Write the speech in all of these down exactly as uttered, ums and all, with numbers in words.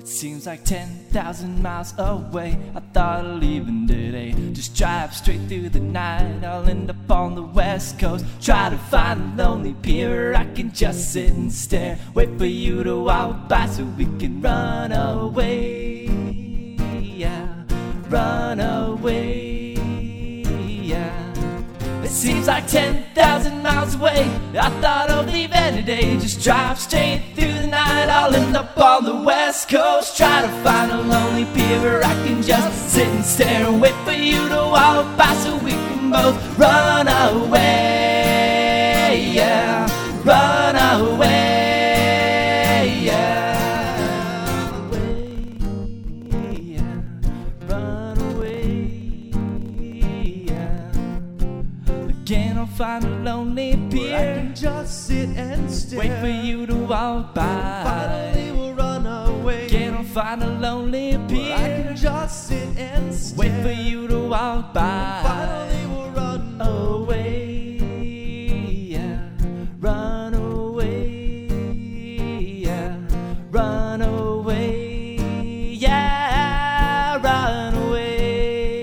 Seems like ten thousand miles away. I thought of leaving today. Just drive straight through the night. I'll end up on the west coast. Try to find a lonely pier where I can just sit and stare. Wait for you to walk by so we can run away. Yeah, run away. Yeah. It seems like ten thousand miles away. I thought of leaving today. Just drive straight through the night. I'll end up on the west coast. Try to find a lonely pier where I can just sit and stare and wait for you to walk by so we can both run away. Yeah, run away. Yeah, away. Yeah, run away. Yeah. Again, I'll find a lonely pier where I can just sit and stare. Wait for you to walk by. Finally we'll run away. Again, I'll find a lonely pier where I can just sit and stare. Wait for you to walk by. Finally we'll run away. Yeah, run away. Yeah, run away. Yeah, run away.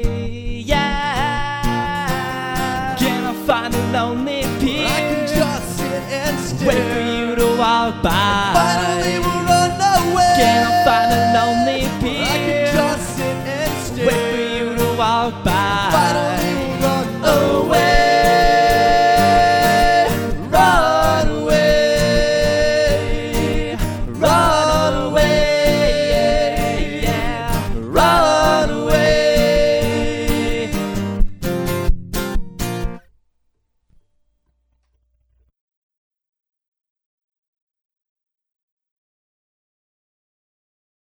Yeah. Again, I'll find a lonely pier where I can just sit and stare. Wait for you to walk by. Finally we'll run away. Again, I'll find a lonely